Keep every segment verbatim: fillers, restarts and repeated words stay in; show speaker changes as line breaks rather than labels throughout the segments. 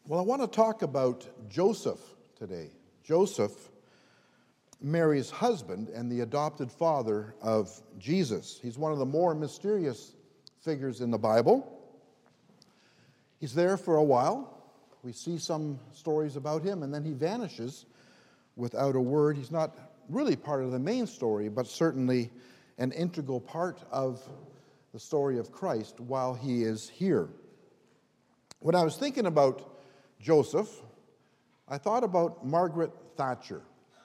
Well, I want to talk about Joseph today. Joseph, Mary's husband and the adopted father of Jesus. He's one of the more mysterious figures in the Bible. He's there for a while. We see some stories about him, and then he vanishes without a word. He's not really part of the main story, but certainly an integral part of the story of Christ while he is here. When I was thinking about Joseph, I thought about Margaret Thatcher.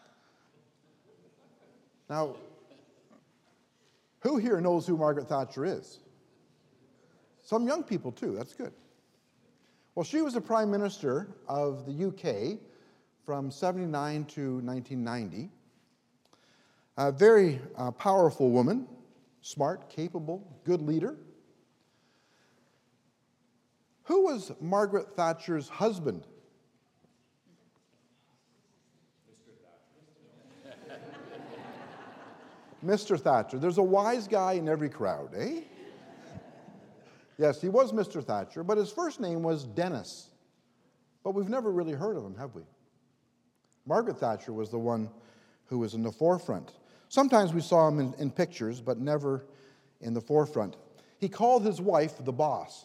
Now, who here knows who Margaret Thatcher is? Some young people too, that's good. Well, she was the Prime Minister of the U K from seventy-nine to nineteen ninety. A very uh, powerful woman, smart, capable, good leader. Who was Margaret Thatcher's husband? Mister Thatcher. There's a wise guy in every crowd, eh? Yes, he was Mister Thatcher, but his first name was Dennis. But we've never really heard of him, have we? Margaret Thatcher was the one who was in the forefront. Sometimes we saw him in, in pictures, but never in the forefront. He called his wife the boss.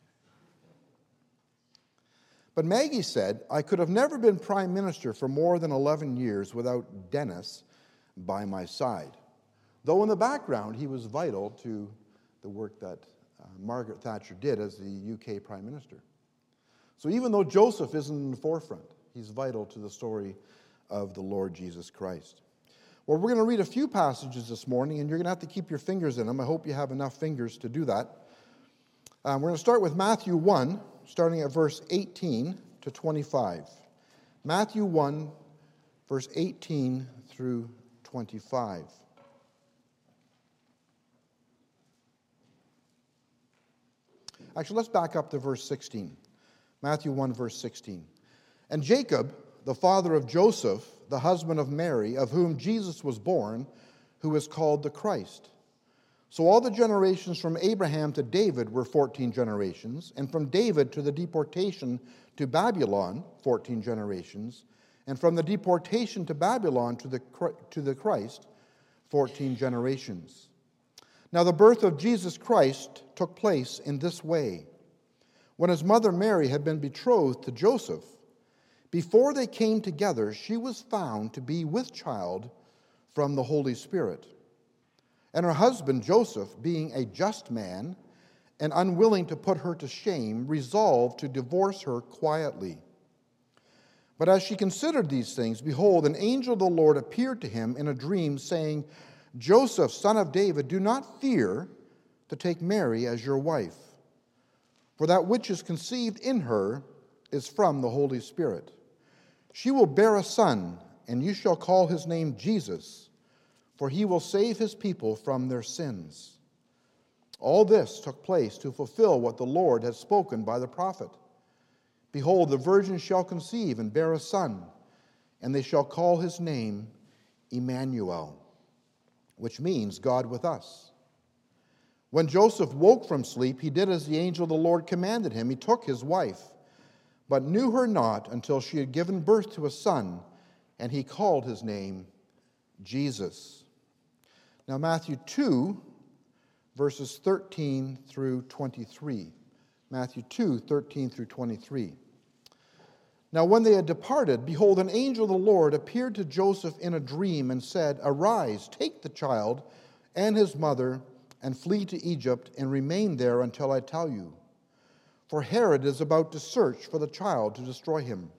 But Maggie said, I could have never been prime minister for more than eleven years without Dennis by my side. Though in the background, he was vital to the work that uh, Margaret Thatcher did as the U K prime minister. So even though Joseph isn't in the forefront, he's vital to the story of the Lord Jesus Christ. Well, we're going to read a few passages this morning, and you're going to have to keep your fingers in them. I hope you have enough fingers to do that. Um, we're going to start with Matthew one, starting at verse eighteen to twenty-five. Matthew one, verse eighteen through twenty-five. Actually, let's back up to verse sixteen. Matthew one, verse sixteen. And Jacob, the father of Joseph, the husband of Mary, of whom Jesus was born, who is called the Christ. So all the generations from Abraham to David were fourteen generations, and from David to the deportation to Babylon, fourteen generations, and from the deportation to Babylon to the, to the Christ, fourteen generations. Now the birth of Jesus Christ took place in this way. When his mother Mary had been betrothed to Joseph, before they came together, she was found to be with child from the Holy Spirit. And her husband Joseph, being a just man and unwilling to put her to shame, resolved to divorce her quietly. But as she considered these things, behold, an angel of the Lord appeared to him in a dream, saying, Joseph, son of David, do not fear to take Mary as your wife, for that which is conceived in her is from the Holy Spirit. She will bear a son, and you shall call his name Jesus, for he will save his people from their sins. All this took place to fulfill what the Lord had spoken by the prophet. Behold, the virgin shall conceive and bear a son, and they shall call his name Emmanuel, which means God with us. When Joseph woke from sleep, he did as the angel of the Lord commanded him. He took his wife, but knew her not until she had given birth to a son, and he called his name Jesus. Now Matthew two, verses thirteen through twenty-three. Matthew two, thirteen through twenty-three. Now when they had departed, behold, an angel of the Lord appeared to Joseph in a dream and said, Arise, take the child and his mother, and flee to Egypt, and remain there until I tell you. For Herod is about to search for the child to destroy him.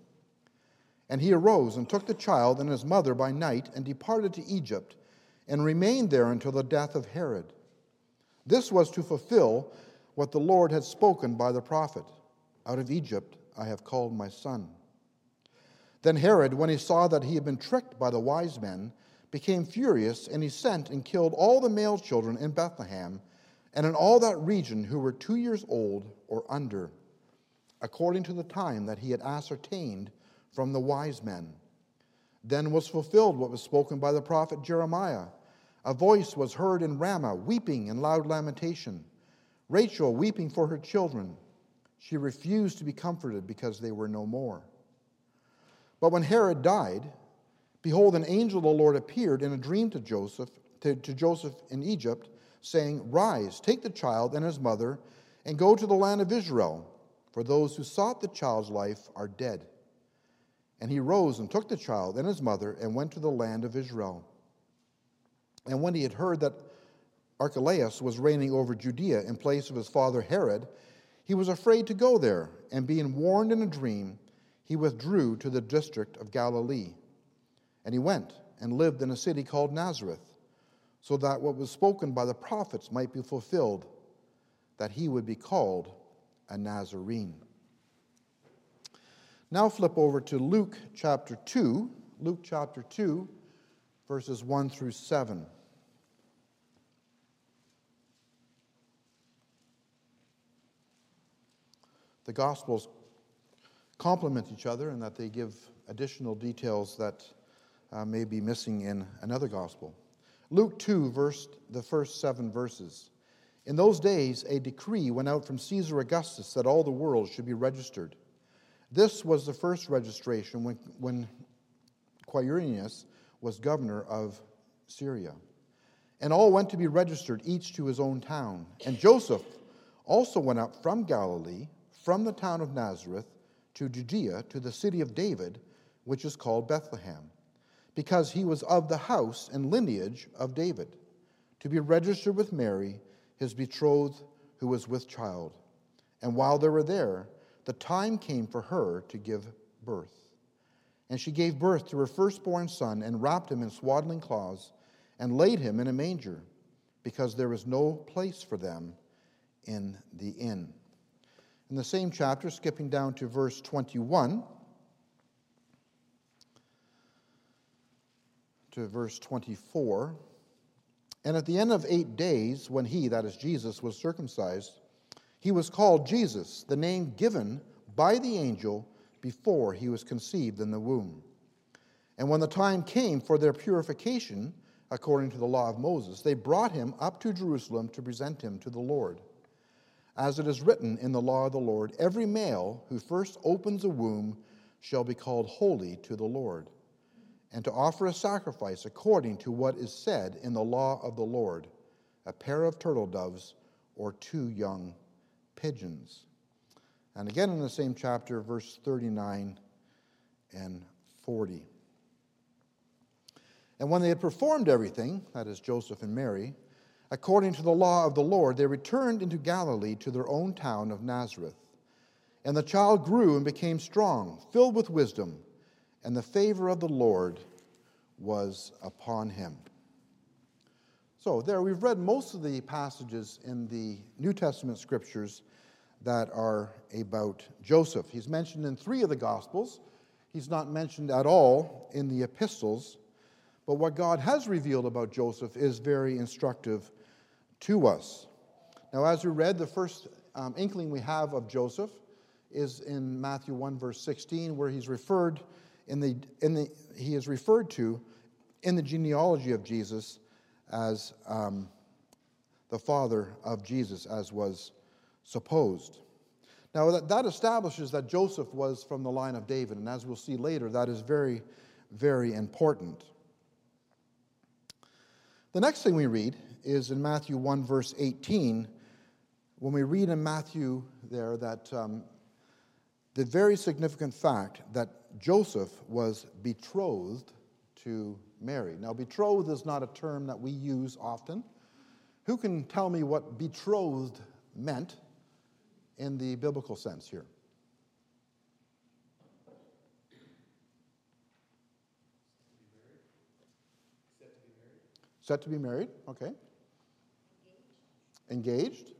And he arose and took the child and his mother by night, and departed to Egypt, and remained there until the death of Herod. This was to fulfill what the Lord had spoken by the prophet, Out of Egypt I have called my son. Then Herod, when he saw that he had been tricked by the wise men, became furious, and he sent and killed all the male children in Bethlehem and in all that region who were two years old or under, according to the time that he had ascertained from the wise men. Then was fulfilled what was spoken by the prophet Jeremiah. A voice was heard in Ramah, weeping and loud lamentation, Rachel weeping for her children, she refused to be comforted because they were no more. But when Herod died, behold, an angel of the Lord appeared in a dream to Joseph, to, to Joseph in Egypt, saying, Rise, take the child and his mother, and go to the land of Israel, for those who sought the child's life are dead. And he rose and took the child and his mother and went to the land of Israel. And when he had heard that Archelaus was reigning over Judea in place of his father Herod, he was afraid to go there, and being warned in a dream, he withdrew to the district of Galilee. And he went and lived in a city called Nazareth, so that what was spoken by the prophets might be fulfilled, that he would be called a Nazarene. Now flip over to Luke chapter two, Luke chapter two, verses one through seven. The Gospels complement each other in that they give additional details that uh, may be missing in another Gospel. Luke two, verse, the first seven verses. In those days, a decree went out from Caesar Augustus that all the world should be registered. This was the first registration when, when Quirinius was governor of Syria. And all went to be registered, each to his own town. And Joseph also went up from Galilee, from the town of Nazareth, to Judea, to the city of David, which is called Bethlehem, because he was of the house and lineage of David, to be registered with Mary, his betrothed, who was with child. And while they were there, the time came for her to give birth. And she gave birth to her firstborn son, and wrapped him in swaddling cloths, and laid him in a manger, because there was no place for them in the inn. In the same chapter, skipping down to verse twenty-one, to verse twenty-four, and at the end of eight days, when he, that is Jesus, was circumcised, he was called Jesus, the name given by the angel before he was conceived in the womb. And when the time came for their purification, according to the law of Moses, they brought him up to Jerusalem to present him to the Lord. As it is written in the law of the Lord, every male who first opens a womb shall be called holy to the Lord, and to offer a sacrifice according to what is said in the law of the Lord, a pair of turtle doves or two young pigeons. And again in the same chapter, verse thirty-nine and forty. And when they had performed everything, that is Joseph and Mary, according to the law of the Lord, they returned into Galilee to their own town of Nazareth. And the child grew and became strong, filled with wisdom, and the favor of the Lord was upon him. So there we've read most of the passages in the New Testament scriptures that are about Joseph. He's mentioned in three of the Gospels. He's not mentioned at all in the epistles. But what God has revealed about Joseph is very instructive to us. Now, as we read, the first um, inkling we have of Joseph is in Matthew one, verse sixteen, where he's referred in the in the he is referred to in the genealogy of Jesus as um, the father of Jesus, as was supposed. Now, that, that establishes that Joseph was from the line of David, and as we'll see later, that is very, very important. The next thing we read is in Matthew one, verse eighteen, when we read in Matthew there that um, the very significant fact that Joseph was betrothed to Mary. Now, betrothed is not a term that we use often. Who can tell me what betrothed meant in the biblical sense here? Set to be married, okay. Engaged. Engaged.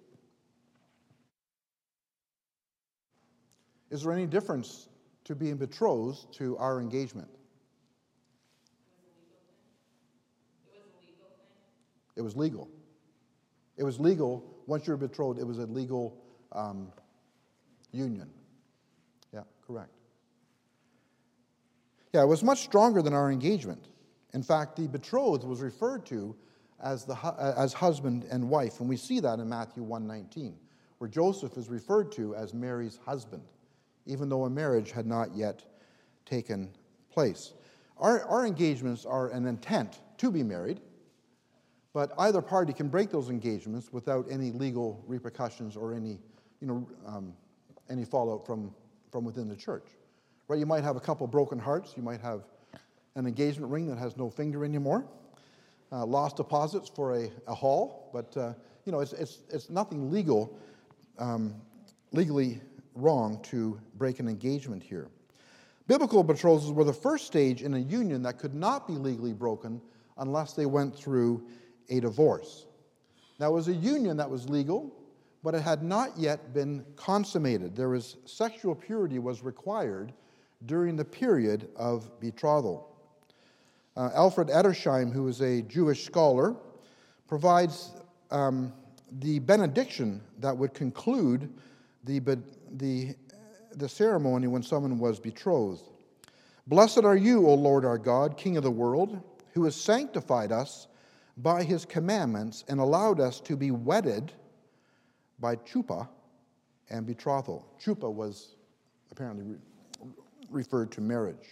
Is there any difference to being betrothed to our engagement? It was legal. It was legal. Once you were betrothed, it was a legal um, union. Yeah, correct. Yeah, it was much stronger than our engagement. In fact, the betrothed was referred to as the as husband and wife, and we see that in Matthew one nineteen, where Joseph is referred to as Mary's husband, even though a marriage had not yet taken place. Our, our engagements are an intent to be married, but either party can break those engagements without any legal repercussions or any, you know, um, any fallout from, from within the church. Right? You might have a couple broken hearts. You might have an engagement ring that has no finger anymore. Uh, lost deposits for a, a hall, but uh, you know, it's, it's, it's nothing legal, um, legally wrong to break an engagement here. Biblical betrothals were the first stage in a union that could not be legally broken unless they went through a divorce. Now, it was a union that was legal, but it had not yet been consummated. There was sexual purity was required during the period of betrothal. Uh, Alfred Edersheim, who is a Jewish scholar, provides um, the benediction that would conclude the, the, the ceremony when someone was betrothed. Blessed are you, O Lord our God, King of the world, who has sanctified us by his commandments and allowed us to be wedded by chuppah and betrothal. Chuppah was apparently re- referred to marriage.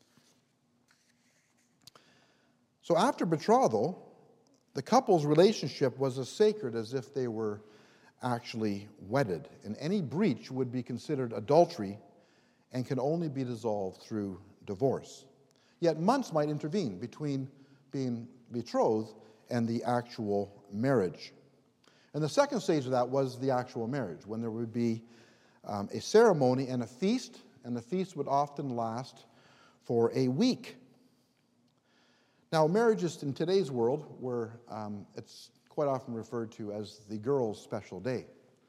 So after betrothal, the couple's relationship was as sacred as if they were actually wedded, and any breach would be considered adultery and can only be dissolved through divorce. Yet months might intervene between being betrothed and the actual marriage. And the second stage of that was the actual marriage, when there would be um, a ceremony and a feast, and the feast would often last for a week. Now, marriages in today's world, where um, it's quite often referred to as the girl's special day.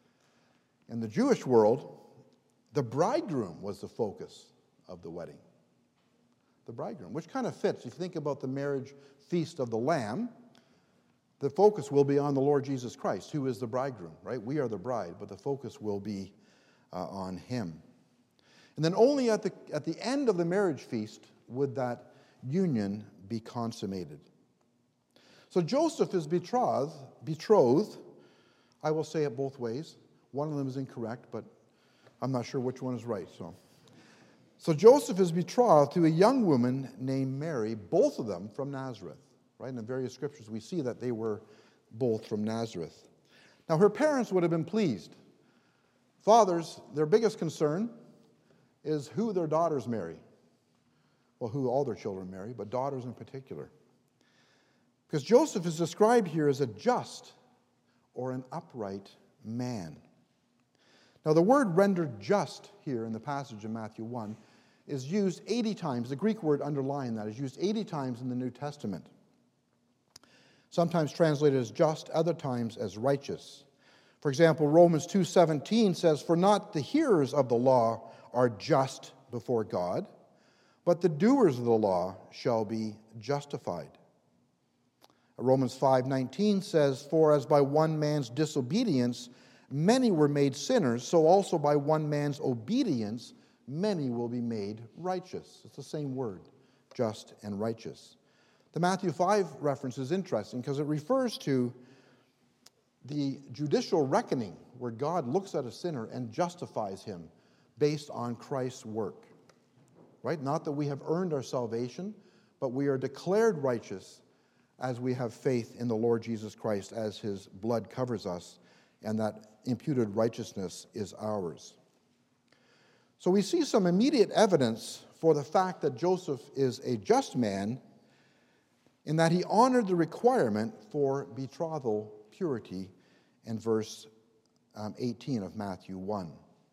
In the Jewish world, the bridegroom was the focus of the wedding. The bridegroom, which kind of fits. If you think about the marriage feast of the Lamb, the focus will be on the Lord Jesus Christ, who is the bridegroom, right? We are the bride, but the focus will be uh, on him. And then only at the, at the end of the marriage feast would that union be consummated. So Joseph is betrothed, betrothed. I will say it both ways. One of them is incorrect, but I'm not sure which one is right. So, so Joseph is betrothed to a young woman named Mary, both of them from Nazareth. Right? In the various scriptures, we see that they were both from Nazareth. Now, her parents would have been pleased. Fathers, their biggest concern is who their daughters marry. Well, who all their children marry, but daughters in particular. Because Joseph is described here as a just or an upright man. Now, the word rendered just here in the passage in Matthew one is used eighty times. The Greek word underlying that is used eighty times in the New Testament. Sometimes translated as just, other times as righteous. For example, Romans two seventeen says, "For not the hearers of the law are just before God, but the doers of the law shall be justified." Romans five nineteen says, "For as by one man's disobedience many were made sinners, so also by one man's obedience many will be made righteous." It's the same word, just and righteous. The Matthew five reference is interesting because it refers to the judicial reckoning where God looks at a sinner and justifies him based on Christ's work. Right? Not that we have earned our salvation, but we are declared righteous as we have faith in the Lord Jesus Christ, as his blood covers us, and that imputed righteousness is ours. So we see some immediate evidence for the fact that Joseph is a just man in that he honored the requirement for betrothal purity in verse um, eighteen of Matthew one.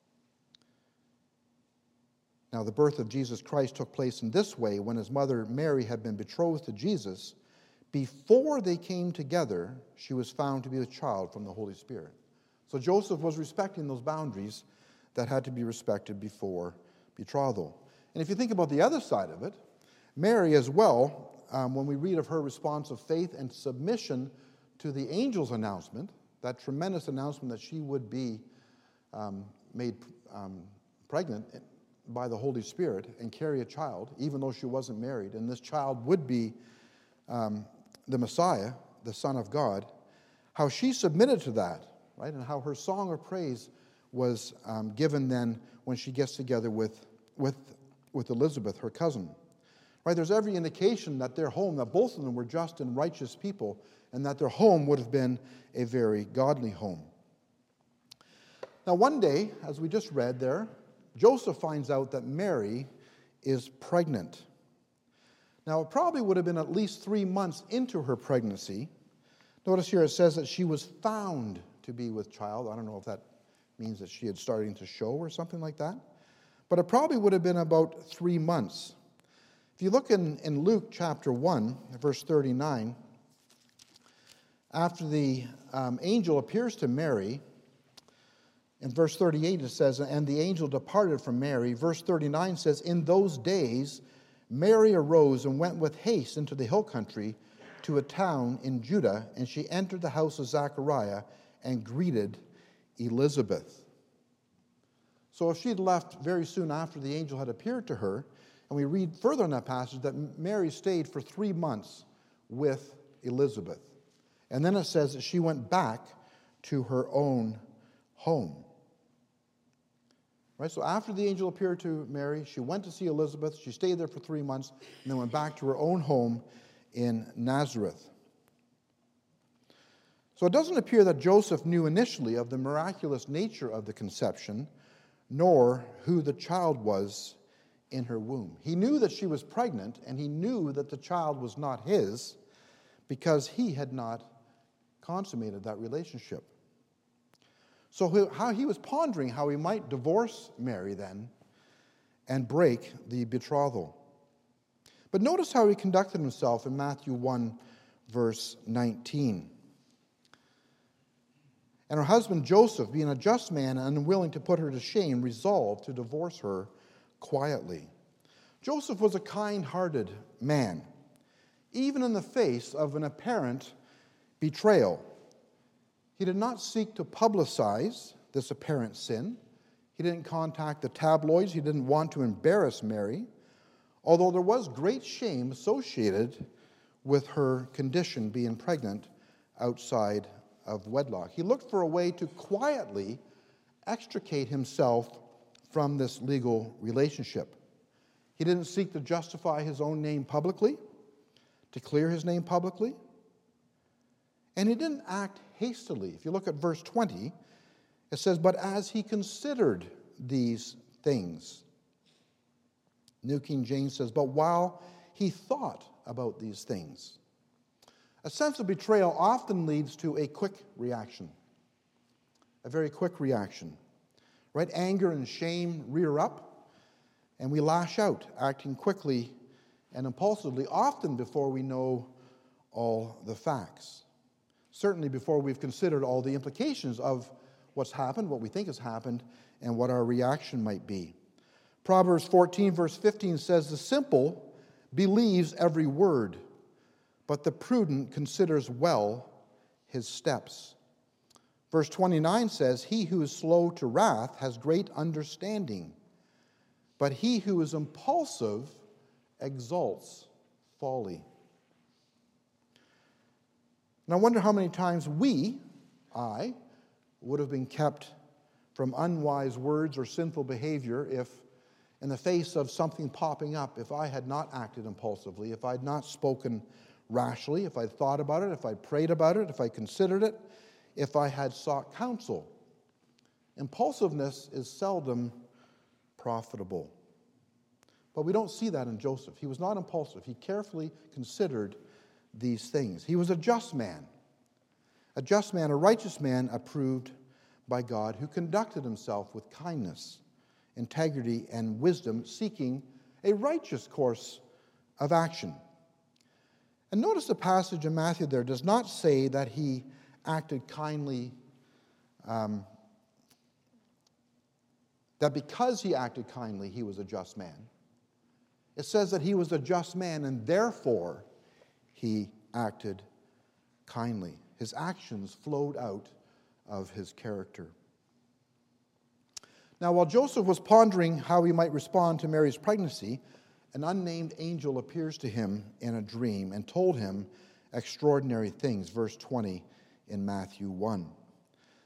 Now, the birth of Jesus Christ took place in this way: when his mother Mary had been betrothed to Jesus, before they came together, she was found to be a child from the Holy Spirit. So Joseph was respecting those boundaries that had to be respected before betrothal. And if you think about the other side of it, Mary as well, um, when we read of her response of faith and submission to the angel's announcement, that tremendous announcement that she would be um, made um, pregnant by the Holy Spirit and carry a child, even though she wasn't married, and this child would be um, the Messiah, the Son of God, how she submitted to that right? And how her song of praise was um, given then when she gets together with, with, with Elizabeth, her cousin. Right? There's every indication that their home, that both of them were just and righteous people, and that their home would have been a very godly home. Now, one day, as we just read there, Joseph finds out that Mary is pregnant. Now, it probably would have been at least three months into her pregnancy. Notice here it says that she was found to be with child. I don't know if that means that she had started to show or something like that. But it probably would have been about three months. If you look in, in Luke chapter one, verse thirty-nine, after the um, angel appears to Mary, in verse thirty-eight it says, and the angel departed from Mary. Verse thirty-nine says, in those days Mary arose and went with haste into the hill country to a town in Judah, and she entered the house of Zechariah and greeted Elizabeth. So if she had left very soon after the angel had appeared to her, and we read further in that passage that Mary stayed for three months with Elizabeth. And then it says that she went back to her own home. Right? So after the angel appeared to Mary, she went to see Elizabeth. She stayed there for three months and then went back to her own home in Nazareth. So it doesn't appear that Joseph knew initially of the miraculous nature of the conception, nor who the child was in her womb. He knew that she was pregnant, and he knew that the child was not his because he had not consummated that relationship. So how he was pondering how he might divorce Mary then and break the betrothal. But notice how he conducted himself in Matthew one, verse nineteen. And her husband Joseph, being a just man and unwilling to put her to shame, resolved to divorce her quietly. Joseph was a kind-hearted man, even in the face of an apparent betrayal. He did not seek to publicize this apparent sin. He didn't contact the tabloids. He didn't want to embarrass Mary, although there was great shame associated with her condition being pregnant outside of wedlock. He looked for a way to quietly extricate himself from this legal relationship. He didn't seek to justify his own name publicly, to clear his name publicly, and he didn't act hastily. If you look at verse twenty, it says, but as he considered these things. New King James says, but while he thought about these things. A sense of betrayal often leads to a quick reaction, a very quick reaction. Right? Anger and shame rear up, and we lash out, acting quickly and impulsively, often before we know all the facts. Certainly before we've considered all the implications of what's happened, what we think has happened, and what our reaction might be. Proverbs fourteen, verse fifteen says, the simple believes every word, but the prudent considers well his steps. Verse twenty-nine says, he who is slow to wrath has great understanding, but he who is impulsive exalts folly. And I wonder how many times we, I, would have been kept from unwise words or sinful behavior if, in the face of something popping up, if I had not acted impulsively, if I had not spoken rashly, if I'd thought about it, if I'd prayed about it, if I considered it, if I had sought counsel. Impulsiveness is seldom profitable. But we don't see that in Joseph. He was not impulsive. He carefully considered these things. He was a just man. A just man, a righteous man approved by God, who conducted himself with kindness, integrity, and wisdom, seeking a righteous course of action. And notice the passage in Matthew there does not say that he acted kindly, um, that because he acted kindly, he was a just man. It says that he was a just man, and therefore he acted kindly. His actions flowed out of his character. Now, while Joseph was pondering how he might respond to Mary's pregnancy, an unnamed angel appears to him in a dream and told him extraordinary things. Verse twenty in Matthew one.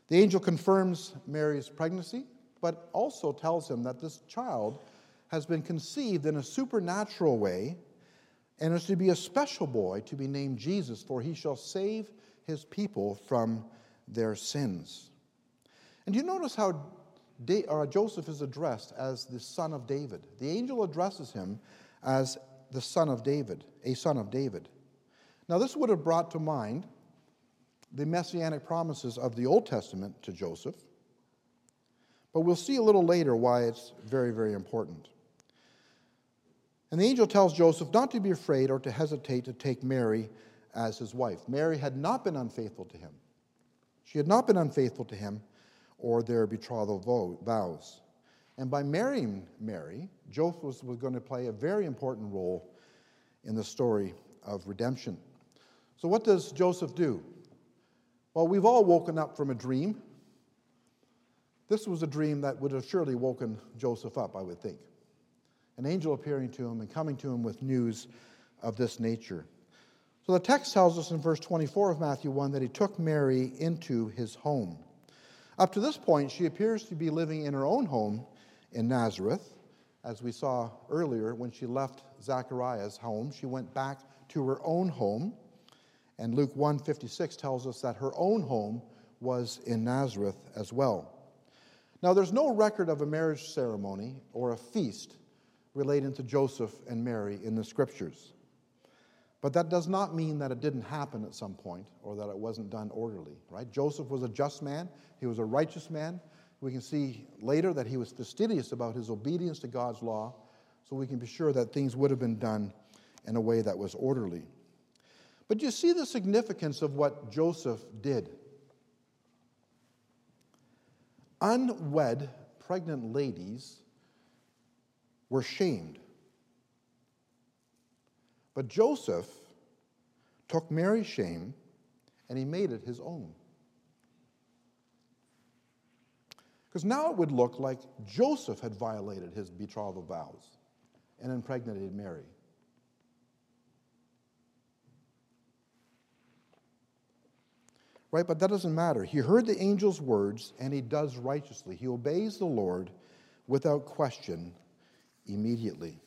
The angel confirms Mary's pregnancy, but also tells him that this child has been conceived in a supernatural way and is to be a special boy to be named Jesus, for he shall save his people from their sins. And do you notice how Da- uh, Joseph is addressed as the son of David? The angel addresses him as the son of David, a son of David. Now, this would have brought to mind the messianic promises of the Old Testament to Joseph, but we'll see a little later why it's very, very important. And the angel tells Joseph not to be afraid or to hesitate to take Mary as his wife. Mary had not been unfaithful to him. She had not been unfaithful to him or their betrothal vows. And by marrying Mary, Joseph was, was going to play a very important role in the story of redemption. So what does Joseph do? Well, we've all woken up from a dream. This was a dream that would have surely woken Joseph up, I would think. An angel appearing to him and coming to him with news of this nature. So the text tells us in verse twenty-four of Matthew one that he took Mary into his home. Up to this point, she appears to be living in her own home in Nazareth. As we saw earlier, when she left Zachariah's home, she went back to her own home. And Luke one fifty-six tells us that her own home was in Nazareth as well. Now, there's no record of a marriage ceremony or a feast relating to Joseph and Mary in the Scriptures. But that does not mean that it didn't happen at some point or that it wasn't done orderly, right? Joseph was a just man. He was a righteous man. We can see later that he was fastidious about his obedience to God's law, so we can be sure that things would have been done in a way that was orderly. But you see the significance of what Joseph did. Unwed pregnant ladies were shamed. But Joseph took Mary's shame and he made it his own. Because now it would look like Joseph had violated his betrothal vows and impregnated Mary. Right, but that doesn't matter. He heard the angel's words and he does righteously. He obeys the Lord without question immediately.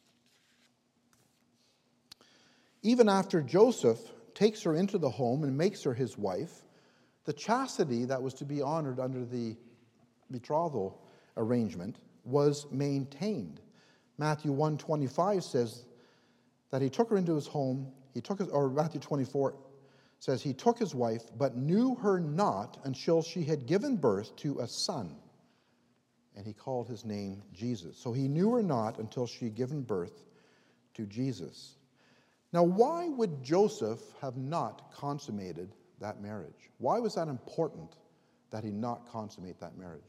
Even after Joseph takes her into the home and makes her his wife, the chastity that was to be honored under the betrothal arrangement was maintained. Matthew one twenty-five says that he took her into his home, he took his, or Matthew twenty-four says he took his wife, but knew her not until she had given birth to a son. And he called his name Jesus. So he knew her not until she had given birth to Jesus. Now, why would Joseph have not consummated that marriage? Why was that important that he not consummate that marriage?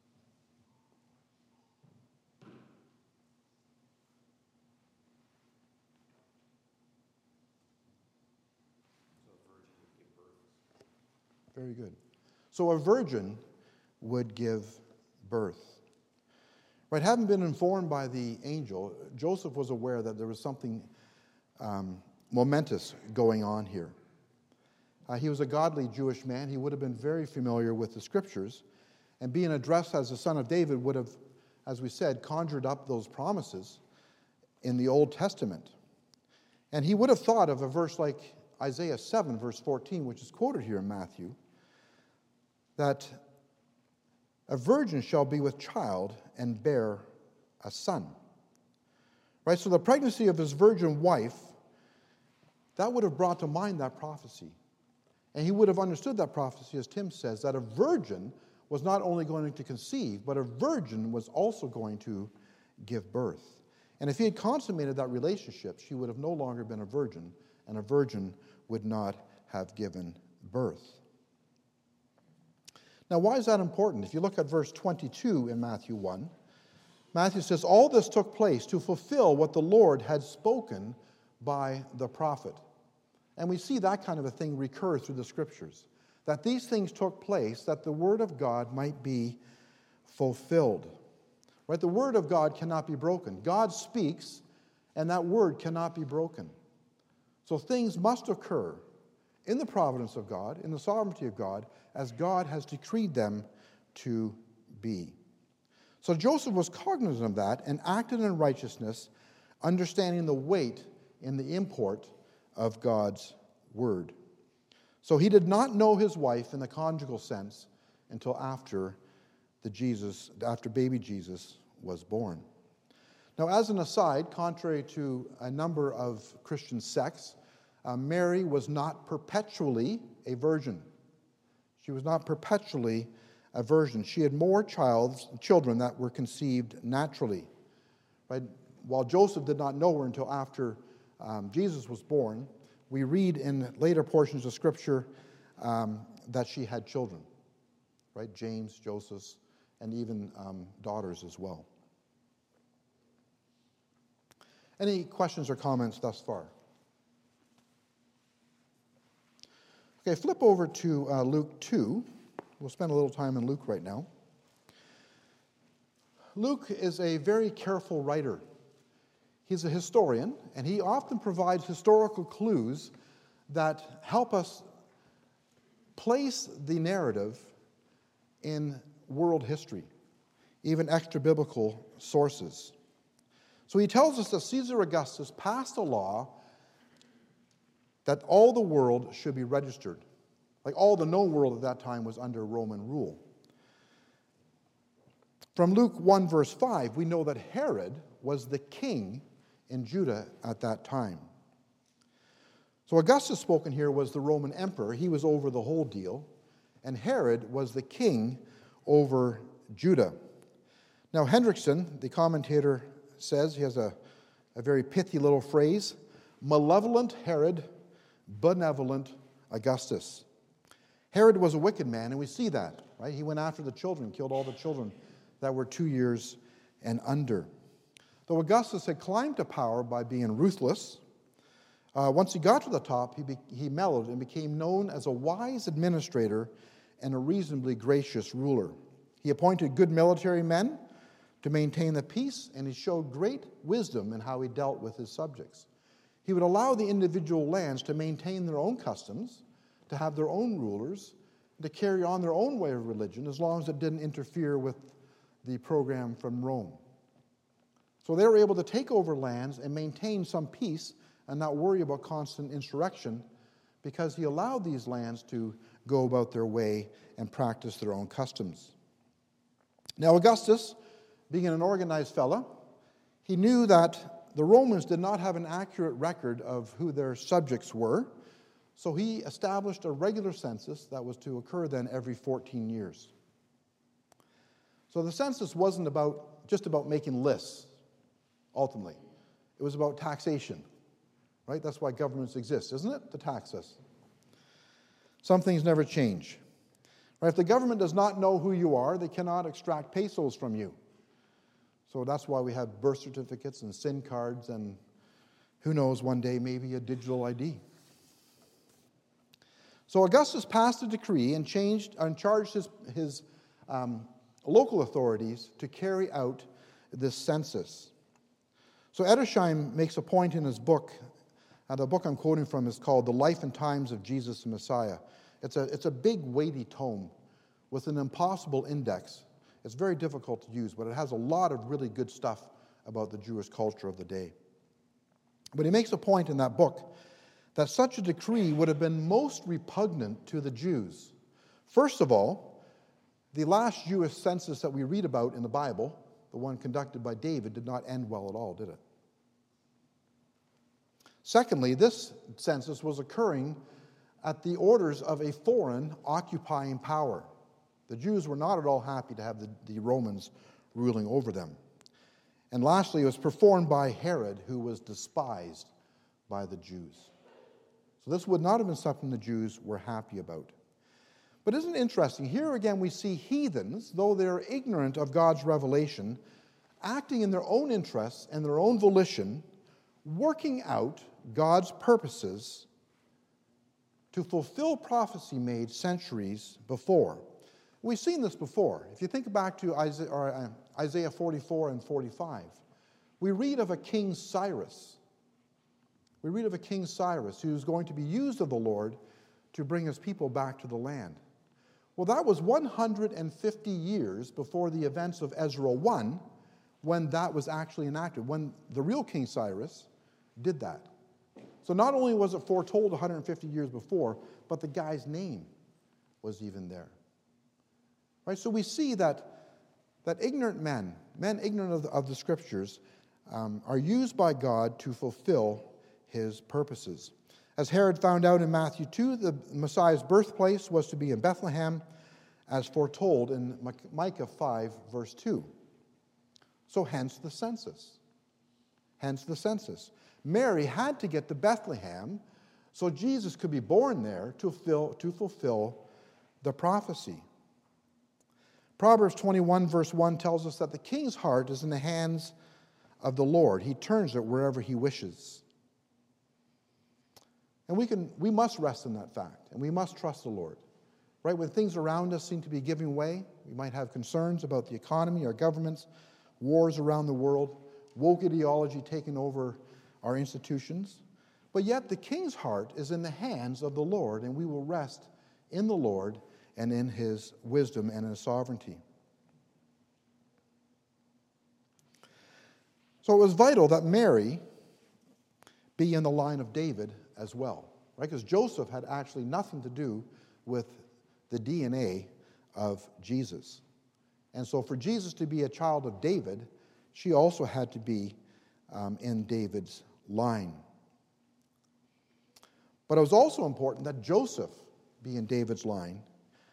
Very good. So a virgin would give birth. Right, having been informed by the angel, Joseph was aware that there was something um, momentous going on here. Uh, he was a godly Jewish man. He would have been very familiar with the Scriptures, and being addressed as the son of David would have, as we said, conjured up those promises in the Old Testament. And he would have thought of a verse like Isaiah seven, verse fourteen, which is quoted here in Matthew, that a virgin shall be with child and bear a son. Right, so the pregnancy of his virgin wife, that would have brought to mind that prophecy. And he would have understood that prophecy, as Tim says, that a virgin was not only going to conceive, but a virgin was also going to give birth. And if he had consummated that relationship, she would have no longer been a virgin, and a virgin would not have given birth. Now, why is that important? If you look at verse twenty-two in Matthew one, Matthew says, all this took place to fulfill what the Lord had spoken by the prophet. And we see that kind of a thing recur through the Scriptures, that these things took place that the Word of God might be fulfilled. Right? The Word of God cannot be broken. God speaks, and that Word cannot be broken. So things must occur in the providence of God, in the sovereignty of God, as God has decreed them to be. So Joseph was cognizant of that and acted in righteousness, understanding the weight in the import of God's word. So he did not know his wife in the conjugal sense until after the Jesus, after baby Jesus was born. Now, as an aside, contrary to a number of Christian sects, uh, Mary was not perpetually a virgin. She was not perpetually a virgin. She had more child, children that were conceived naturally. Right? While Joseph did not know her until after um, Jesus was born, we read in later portions of Scripture um, that she had children. Right? James, Joseph, and even um, daughters as well. Any questions or comments thus far? Okay, flip over to uh, Luke two. We'll spend a little time in Luke right now. Luke is a very careful writer. He's a historian, and he often provides historical clues that help us place the narrative in world history, even extra-biblical sources. So he tells us that Caesar Augustus passed a law that all the world should be registered. Like all the known world at that time was under Roman rule. From Luke one, verse five, we know that Herod was the king in Judah at that time. So Augustus spoken here was the Roman emperor. He was over the whole deal. And Herod was the king over Judah. Now Hendrickson, the commentator, says, he has a, a very pithy little phrase, malevolent Herod, benevolent Augustus. Herod was a wicked man, and we see that, right? He went after the children, killed all the children that were two years and under. Though Augustus had climbed to power by being ruthless, uh, once he got to the top, he, be, he mellowed and became known as a wise administrator and a reasonably gracious ruler. He appointed good military men to maintain the peace, and he showed great wisdom in how he dealt with his subjects. He would allow the individual lands to maintain their own customs, to have their own rulers, to carry on their own way of religion, as long as it didn't interfere with the program from Rome. So they were able to take over lands and maintain some peace and not worry about constant insurrection, because he allowed these lands to go about their way and practice their own customs. Now Augustus, being an organized fellow, he knew that the Romans did not have an accurate record of who their subjects were, so he established a regular census that was to occur then every fourteen years. So the census wasn't about just about making lists, ultimately. It was about taxation, right? That's why governments exist, isn't it? To tax us. Some things never change. Right? If the government does not know who you are, they cannot extract pesos from you. So that's why we have birth certificates and SIM cards and who knows, one day maybe a digital I D. So Augustus passed a decree and changed and charged his, his um, local authorities to carry out this census. So Edersheim makes a point in his book, and the book I'm quoting from is called The Life and Times of Jesus the Messiah. It's a, it's a big, weighty tome with an impossible index. It's very difficult to use, but it has a lot of really good stuff about the Jewish culture of the day. But he makes a point in that book that such a decree would have been most repugnant to the Jews. First of all, the last Jewish census that we read about in the Bible, the one conducted by David, did not end well at all, did it? Secondly, this census was occurring at the orders of a foreign occupying power. The Jews were not at all happy to have the, the Romans ruling over them. And lastly, it was performed by Herod, who was despised by the Jews. So this would not have been something the Jews were happy about. But isn't it interesting? Here again we see heathens, though they're ignorant of God's revelation, acting in their own interests and their own volition, working out God's purposes to fulfill prophecy made centuries before. We've seen this before. If you think back to Isaiah, or, uh, Isaiah forty-four and forty-five, we read of a king Cyrus. We read of a king Cyrus who's going to be used of the Lord to bring his people back to the land. Well, that was one hundred fifty years before the events of Ezra one, when that was actually enacted, when the real King Cyrus did that. So not only was it foretold one hundred fifty years before, but the guy's name was even there. Right? So we see that, that ignorant men, men ignorant of the, of the Scriptures, um, are used by God to fulfill his purposes. As Herod found out in Matthew two, the Messiah's birthplace was to be in Bethlehem, as foretold in Micah five, verse two. So hence the census. Hence the census. Mary had to get to Bethlehem so Jesus could be born there to fulfill, to fulfill the prophecy. Proverbs twenty-one, verse one tells us that the king's heart is in the hands of the Lord. He turns it wherever he wishes. And we can, we must rest in that fact, and we must trust the Lord. Right? When things around us seem to be giving way, we might have concerns about the economy, our governments, wars around the world, woke ideology taking over our institutions. But yet the king's heart is in the hands of the Lord, and we will rest in the Lord and in his wisdom and in his sovereignty. So it was vital that Mary be in the line of David as well, right? Because Joseph had actually nothing to do with the D N A of Jesus. And so for Jesus to be a child of David, she also had to be um, in David's line. But it was also important that Joseph be in David's line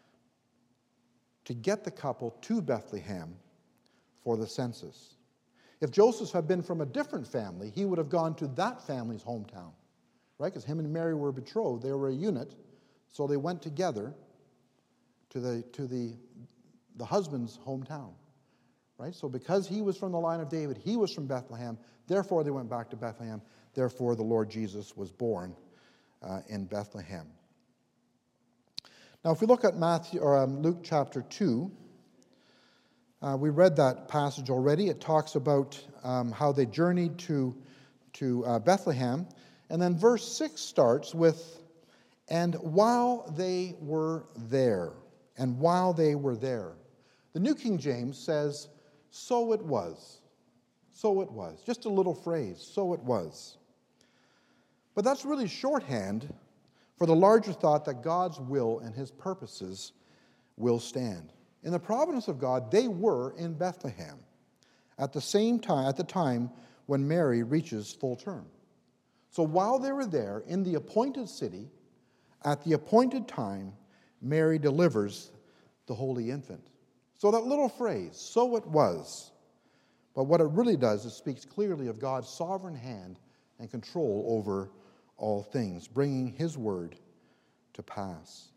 to get the couple to Bethlehem for the census. If Joseph had been from a different family, he would have gone to that family's hometown, right? Because him and Mary were betrothed. They were a unit, so they went together to the to the, the husband's hometown, right? So because he was from the line of David, he was from Bethlehem, therefore they went back to Bethlehem, therefore the Lord Jesus was born uh, in Bethlehem. Now if we look at Matthew or um, Luke chapter two, uh, we read that passage already. It talks about um, how they journeyed to, to uh, Bethlehem, and then verse six starts with, and while they were there, and while they were there. The New King James says, so it was. So it was. Just a little phrase, so it was. But that's really shorthand for the larger thought that God's will and his purposes will stand. In the providence of God, they were in Bethlehem at the same time, at the time when Mary reaches full term. So while they were there in the appointed city, at the appointed time, Mary delivers the holy infant. So that little phrase, so it was, but what it really does is speaks clearly of God's sovereign hand and control over all things, bringing his word to pass.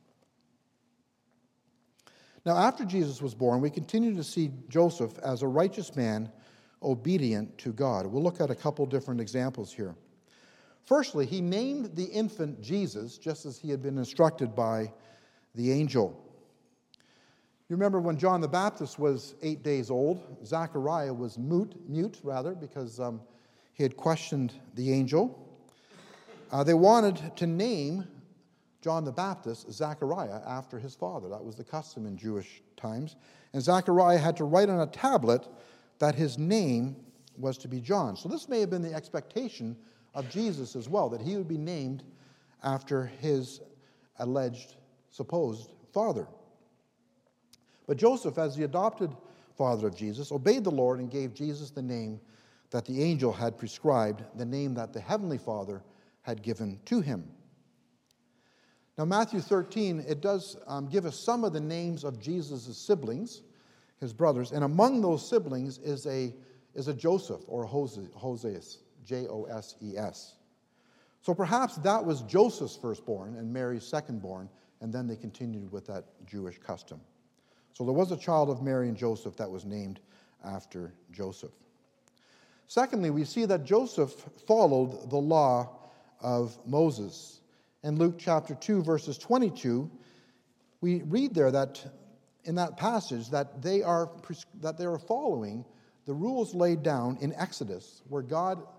Now, after Jesus was born, we continue to see Joseph as a righteous man, obedient to God. We'll look at a couple different examples here. Firstly, he named the infant Jesus, just as he had been instructed by the angel. You remember when John the Baptist was eight days old, Zechariah was mute, mute rather, because um, he had questioned the angel. Uh, they wanted to name John the Baptist Zechariah after his father. That was the custom in Jewish times. And Zechariah had to write on a tablet that his name was to be John. So this may have been the expectation of Jesus as well, that he would be named after his alleged, supposed father. But Joseph, as the adopted father of Jesus, obeyed the Lord and gave Jesus the name that the angel had prescribed, the name that the heavenly Father had given to him. Now, Matthew thirteen, it does um, give us some of the names of Jesus' siblings, his brothers, and among those siblings is a, is a Joseph, or a Hoseas, J O S E S. So perhaps that was Joseph's firstborn and Mary's secondborn, and then they continued with that Jewish custom. So there was a child of Mary and Joseph that was named after Joseph. Secondly, we see that Joseph followed the law of Moses. In Luke chapter two, verses twenty-two, we read there that in that passage that they are that they are following the rules laid down in Exodus, where God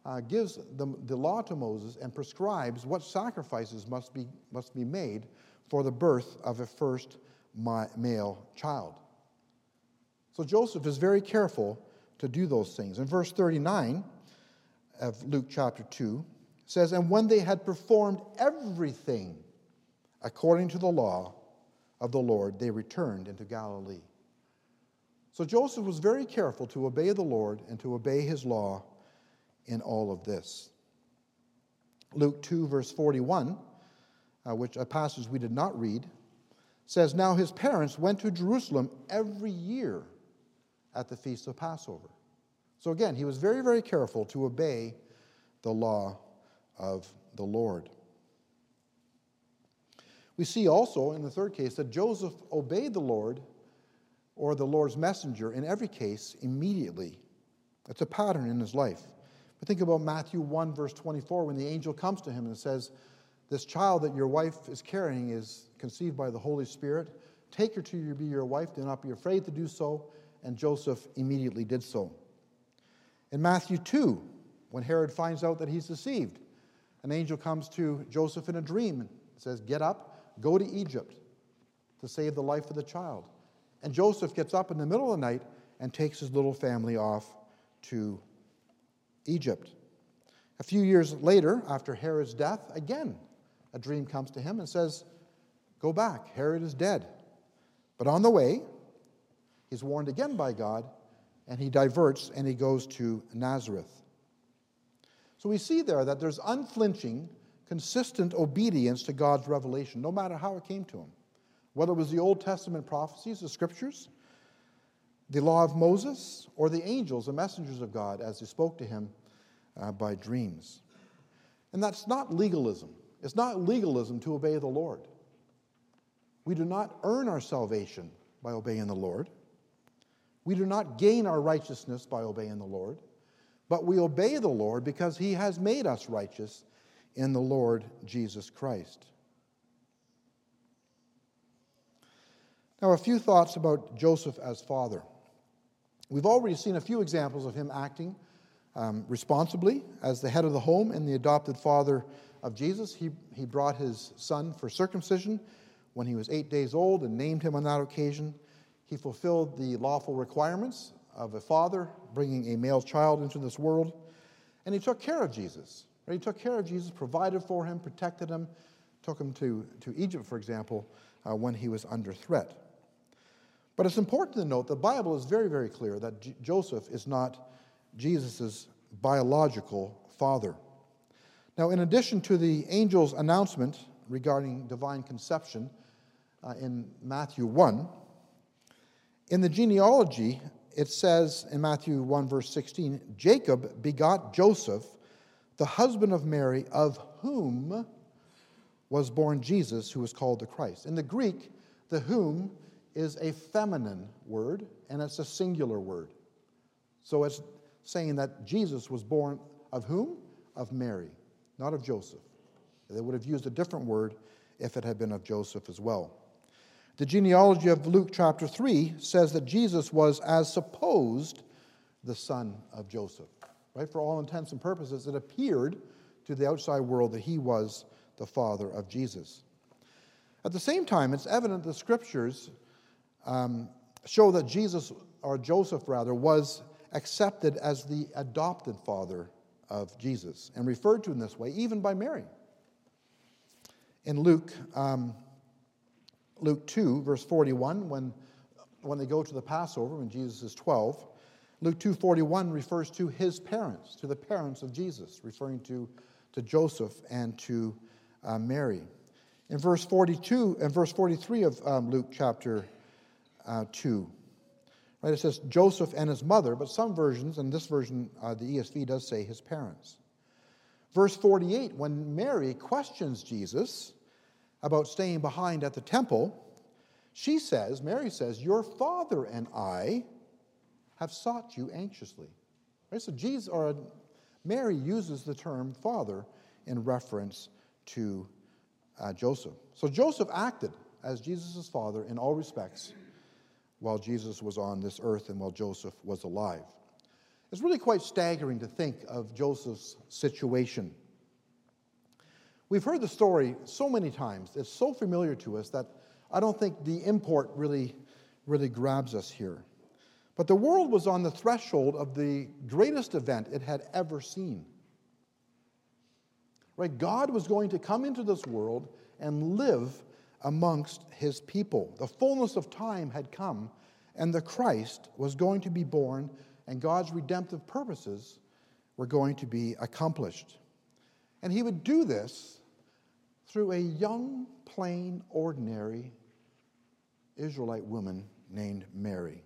uh, gives the, the law to Moses and prescribes what sacrifices must be, must be made for the birth of a first male child. So Joseph is very careful to do those things. In verse thirty-nine of Luke chapter two, it says, "And when they had performed everything according to the law of the Lord, they returned into Galilee." So Joseph was very careful to obey the Lord and to obey his law in all of this. Luke two, verse forty-one, uh, which a passage we did not read, says, "Now his parents went to Jerusalem every year at the feast of Passover." So again, he was very, very careful to obey the law of the Lord. We see also in the third case that Joseph obeyed the Lord or the Lord's messenger in every case immediately. That's a pattern in his life. But think about Matthew one, verse twenty-four, when the angel comes to him and says, "This child that your wife is carrying is conceived by the Holy Spirit. Take her to be your wife. Do not be afraid to do so." And Joseph immediately did so. In Matthew two, when Herod finds out that he's deceived, an angel comes to Joseph in a dream and says, "Get up, go to Egypt to save the life of the child." And Joseph gets up in the middle of the night and takes his little family off to Egypt. A few years later, after Herod's death, again, a dream comes to him and says, "Go back, Herod is dead." But on the way, he's warned again by God, and he diverts and he goes to Nazareth. So we see there that there's unflinching, consistent obedience to God's revelation, no matter how it came to him. Whether it was the Old Testament prophecies, the scriptures, the law of Moses, or the angels, the messengers of God, as they spoke to him uh, by dreams. And that's not legalism. It's not legalism to obey the Lord. We do not earn our salvation by obeying the Lord. We do not gain our righteousness by obeying the Lord, but we obey the Lord because he has made us righteous in the Lord Jesus Christ. Now, a few thoughts about Joseph as father. We've already seen a few examples of him acting um, responsibly as the head of the home and the adopted father of Jesus. He, he brought his son for circumcision when he was eight days old and named him on that occasion. He fulfilled the lawful requirements of a father bringing a male child into this world. And he took care of Jesus. Right? He took care of Jesus, provided for him, protected him, took him to, to Egypt, for example, uh, when he was under threat. But it's important to note the Bible is very, very clear that J- Joseph is not Jesus' biological father. Now, in addition to the angel's announcement regarding divine conception uh, in Matthew one, in the genealogy, it says in Matthew one, verse sixteen, "Jacob begot Joseph, the husband of Mary, of whom was born Jesus, who was called the Christ." In the Greek, the whom is a feminine word, and it's a singular word. So it's saying that Jesus was born of whom? Of Mary, not of Joseph. They would have used a different word if it had been of Joseph as well. The genealogy of Luke chapter three says that Jesus was, as supposed, the son of Joseph. Right? For all intents and purposes, it appeared to the outside world that he was the father of Jesus. At the same time, it's evident the scriptures um, show that Jesus, or Joseph rather, was accepted as the adopted father of Jesus and referred to in this way, even by Mary. In Luke, um, Luke two, verse forty-one, when, when they go to the Passover, when Jesus is twelve, Luke two forty-one refers to his parents, to the parents of Jesus, referring to, to Joseph and to uh, Mary. In verse forty-two and verse forty-three of um, Luke chapter uh, two, right, it says Joseph and his mother, but some versions, and this version, uh, the E S V does say his parents. Verse forty-eight, when Mary questions Jesus about staying behind at the temple, she says, Mary says, "Your father and I have sought you anxiously." Right? So Jesus, or Mary uses the term father in reference to uh, Joseph. So Joseph acted as Jesus' father in all respects while Jesus was on this earth and while Joseph was alive. It's really quite staggering to think of Joseph's situation. We've heard the story so many times. It's so familiar to us that I don't think the import really, really grabs us here. But the world was on the threshold of the greatest event it had ever seen. Right? God was going to come into this world and live amongst his people. The fullness of time had come, and the Christ was going to be born, and God's redemptive purposes were going to be accomplished. And he would do this through a young, plain, ordinary Israelite woman named Mary.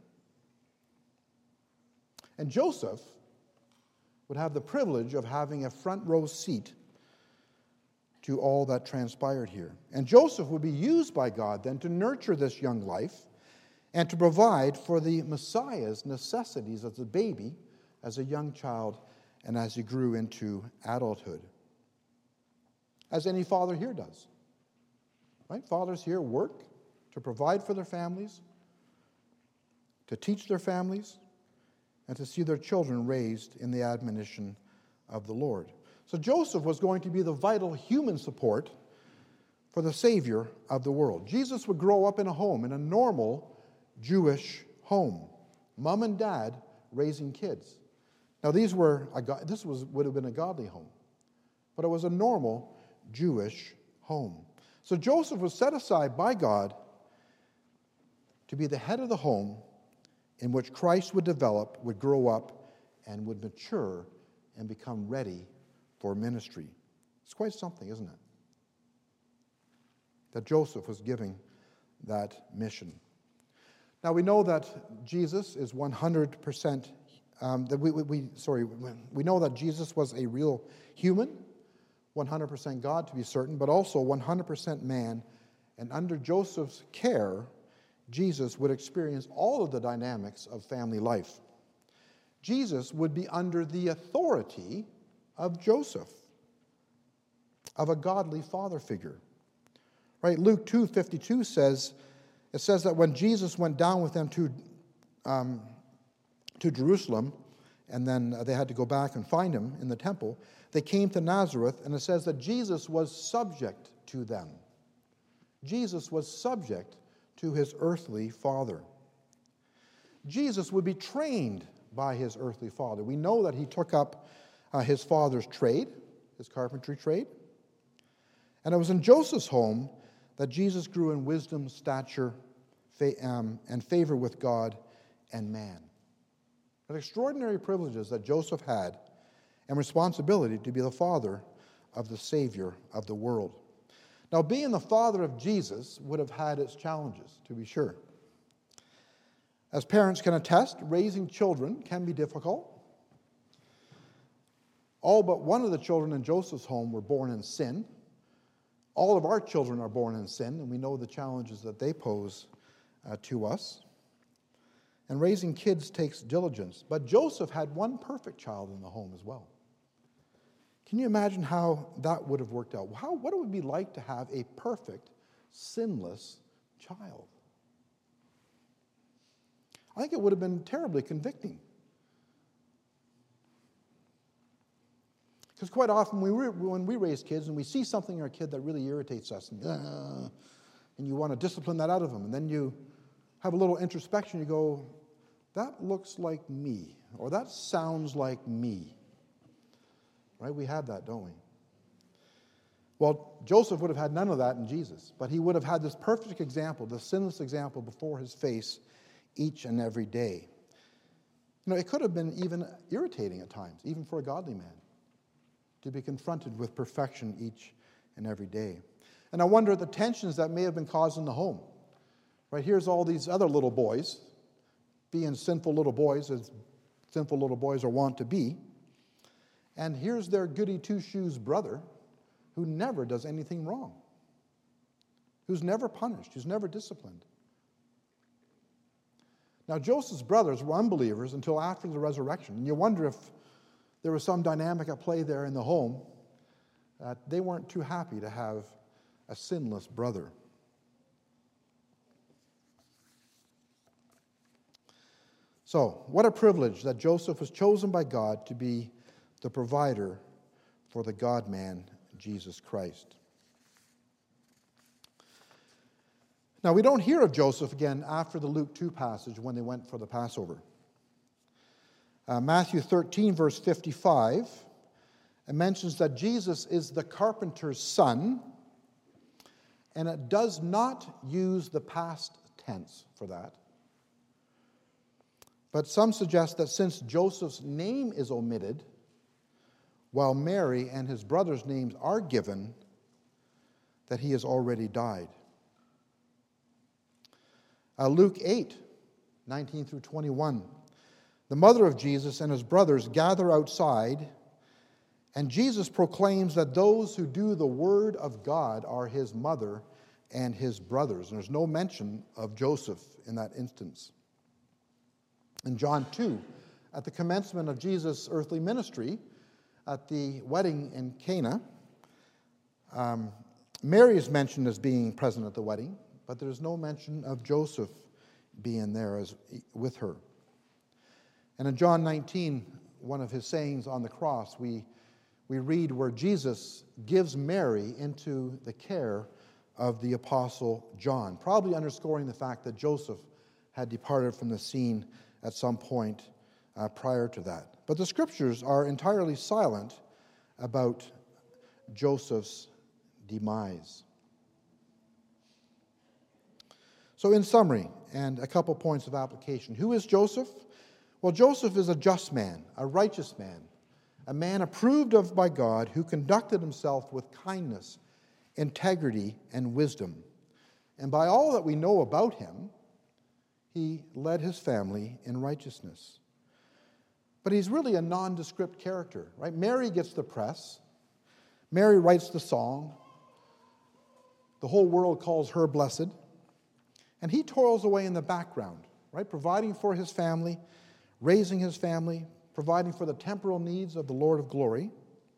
And Joseph would have the privilege of having a front row seat to all that transpired here. And Joseph would be used by God then to nurture this young life and to provide for the Messiah's necessities as a baby, as a young child, and as he grew into adulthood. As any father here does. Right? Fathers here work to provide for their families, to teach their families, and to see their children raised in the admonition of the Lord. So Joseph was going to be the vital human support for the Savior of the world. Jesus would grow up in a home, in a normal Jewish home. Mom and dad raising kids. Now these were a, this was would have been a godly home, but it was a normal Jewish home. So Joseph was set aside by God to be the head of the home in which Christ would develop, would grow up, and would mature and become ready for ministry. It's quite something, isn't it? That Joseph was giving that mission. Now we know that Jesus is one hundred percent, um, that we, we, we, sorry, we know that Jesus was a real human, one hundred percent God to be certain, but also one hundred percent man, and under Joseph's care, Jesus would experience all of the dynamics of family life. Jesus would be under the authority of Joseph, of a godly father figure. Right? Luke two fifty-two says, it says that when Jesus went down with them to, um, to Jerusalem, and then they had to go back and find him in the temple, they came to Nazareth, and it says that Jesus was subject to them. Jesus was subject to his earthly father. Jesus would be trained by his earthly father. We know that he took up uh, his father's trade, his carpentry trade. And it was in Joseph's home that Jesus grew in wisdom, stature, fa- um, and favor with God and man. But extraordinary privileges that Joseph had and responsibility to be the father of the Savior of the world. Now, being the father of Jesus would have had its challenges, to be sure. As parents can attest, raising children can be difficult. All but one of the children in Joseph's home were born in sin. All of our children are born in sin, and we know the challenges that they pose uh, to us. And raising kids takes diligence. But Joseph had one perfect child in the home as well. Can you imagine how that would have worked out? How, what it would be like to have a perfect, sinless child? I think it would have been terribly convicting. Because quite often we re- when we raise kids and we see something in our kid that really irritates us, and, uh, and you want to discipline that out of them, and then you have a little introspection, you go, that looks like me, or that sounds like me. Right? We have that, don't we? Well, Joseph would have had none of that in Jesus, but he would have had this perfect example, the sinless example before his face each and every day. You know, it could have been even irritating at times, even for a godly man, to be confronted with perfection each and every day. And I wonder at the tensions that may have been caused in the home. Right? Here's all these other little boys, being sinful little boys, as sinful little boys are wont to be. And here's their goody two-shoes brother who never does anything wrong, who's never punished, who's never disciplined. Now, Joseph's brothers were unbelievers until after the resurrection. And you wonder if there was some dynamic at play there in the home that they weren't too happy to have a sinless brother. So, what a privilege that Joseph was chosen by God to be the provider for the God-man, Jesus Christ. Now, we don't hear of Joseph again after the Luke two passage when they went for the Passover. Uh, Matthew thirteen, verse fifty-five, it mentions that Jesus is the carpenter's son, and it does not use the past tense for that. But some suggest that since Joseph's name is omitted, while Mary and his brothers' names are given, that he has already died. Uh, Luke eight, nineteen through twenty-one. The mother of Jesus and his brothers gather outside, and Jesus proclaims that those who do the word of God are his mother and his brothers. And there's no mention of Joseph in that instance. In John two, at the commencement of Jesus' earthly ministry, at the wedding in Cana, um, Mary is mentioned as being present at the wedding, but there's no mention of Joseph being there as with her. And in John nineteen, one of his sayings on the cross, we, we read where Jesus gives Mary into the care of the Apostle John, probably underscoring the fact that Joseph had departed from the scene at some point uh, prior to that. But the scriptures are entirely silent about Joseph's demise. So in summary, and a couple points of application, who is Joseph? Well, Joseph is a just man, a righteous man, a man approved of by God who conducted himself with kindness, integrity, and wisdom. And by all that we know about him, he led his family in righteousness. But he's really a nondescript character, right? Mary gets the press. Mary writes the song. The whole world calls her blessed. And he toils away in the background, right? Providing for his family, raising his family, providing for the temporal needs of the Lord of glory.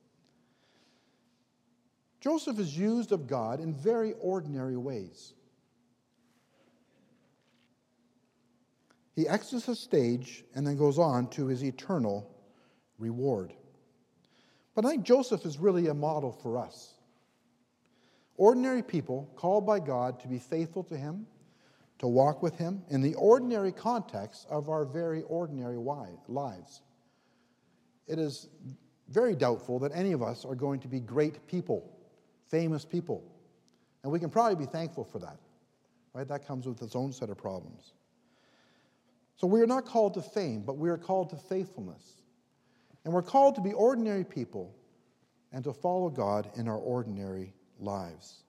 Joseph is used of God in very ordinary ways. He exits the stage and then goes on to his eternal reward. But I think Joseph is really a model for us. Ordinary people called by God to be faithful to him, to walk with him in the ordinary context of our very ordinary lives. It is very doubtful that any of us are going to be great people, famous people. And we can probably be thankful for that. Right? That comes with its own set of problems. So we are not called to fame, but we are called to faithfulness. And we're called to be ordinary people and to follow God in our ordinary lives.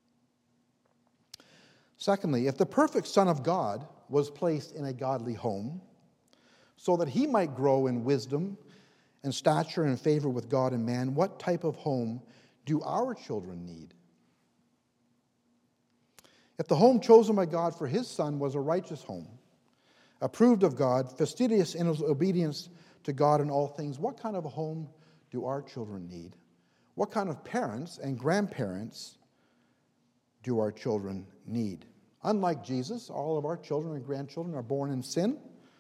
Secondly, if the perfect Son of God was placed in a godly home so that he might grow in wisdom and stature and favor with God and man, what type of home do our children need? If the home chosen by God for his Son was a righteous home, approved of God, fastidious in his obedience to God in all things, what kind of a home do our children need? What kind of parents and grandparents do our children need? Unlike Jesus, all of our children and grandchildren are born in sin.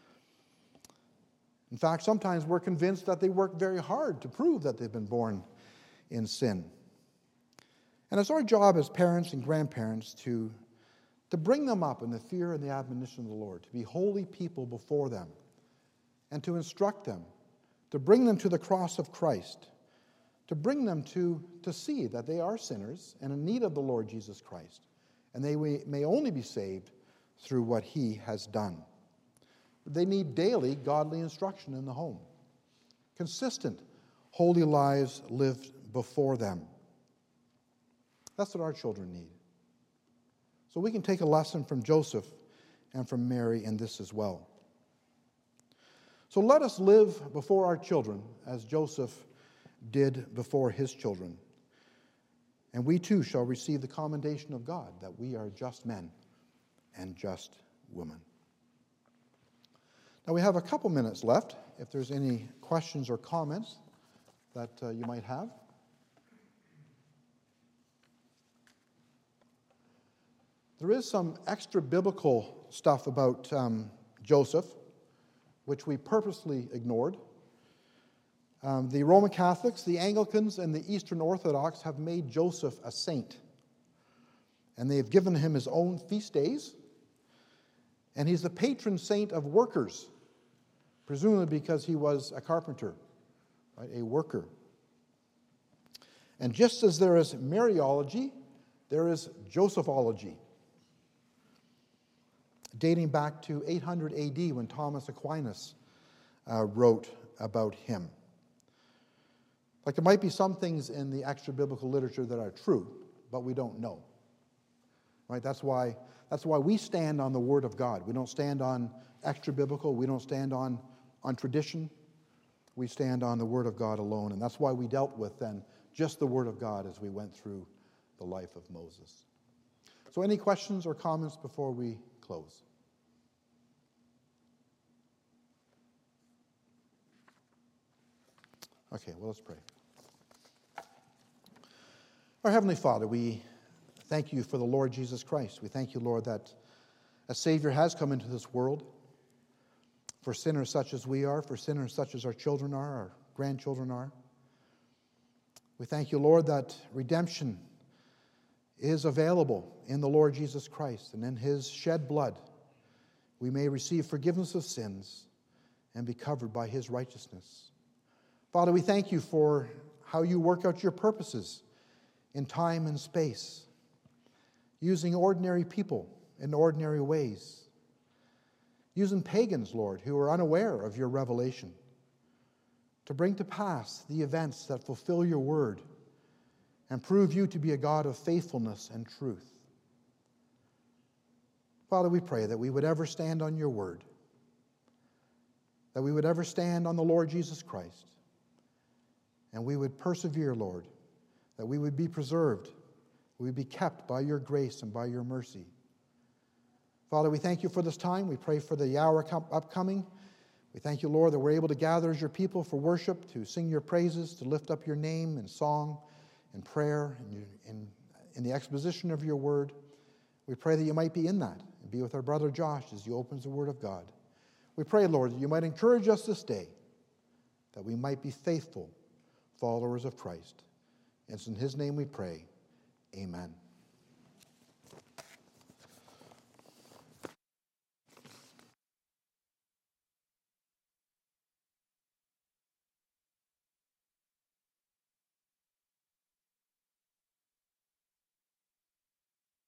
In fact, sometimes we're convinced that they work very hard to prove that they've been born in sin. And it's our job as parents and grandparents to to bring them up in the fear and the admonition of the Lord, to be holy people before them, and to instruct them, to bring them to the cross of Christ, to bring them to, to see that they are sinners and in need of the Lord Jesus Christ, and they may only be saved through what he has done. They need daily godly instruction in the home, consistent, holy lives lived before them. That's what our children need. So we can take a lesson from Joseph and from Mary in this as well. So let us live before our children as Joseph did before his children. And we too shall receive the commendation of God that we are just men and just women. Now we have a couple minutes left if there's any questions or comments that uh, you might have. There is some extra biblical stuff about um, Joseph which we purposely ignored. Um, the Roman Catholics, the Anglicans, and the Eastern Orthodox have made Joseph a saint. And they have given him his own feast days. And he's the patron saint of workers, presumably because he was a carpenter, right, a worker. And just as there is Mariology, there is Josephology, dating back to eight hundred A D when Thomas Aquinas uh, wrote about him. Like there might be some things in the extra-biblical literature that are true, but we don't know. Right? That's why, that's why we stand on the Word of God. We don't stand on extra-biblical. We don't stand on, on tradition. We stand on the Word of God alone. And that's why we dealt with then just the Word of God as we went through the life of Moses. So any questions or comments before we close? Okay, well, let's pray. Our Heavenly Father, we thank you for the Lord Jesus Christ. We thank you, Lord, that a Savior has come into this world for sinners such as we are, for sinners such as our children are, our grandchildren are. We thank you, Lord, that redemption is available in the Lord Jesus Christ, and in his shed blood we may receive forgiveness of sins and be covered by his righteousness. Father, we thank you for how you work out your purposes in time and space, using ordinary people in ordinary ways, using pagans, Lord, who are unaware of your revelation, to bring to pass the events that fulfill your word and prove you to be a God of faithfulness and truth. Father, we pray that we would ever stand on your word, that we would ever stand on the Lord Jesus Christ, and we would persevere, Lord, that we would be preserved, we would be kept by your grace and by your mercy. Father, we thank you for this time. We pray for the hour upcoming. We thank you, Lord, that we're able to gather as your people for worship, to sing your praises, to lift up your name in song and prayer and in, in the exposition of your word. We pray that you might be in that and be with our brother Josh as he opens the word of God. We pray, Lord, that you might encourage us this day, that we might be faithful followers of Christ. And it's in his name we pray. Amen.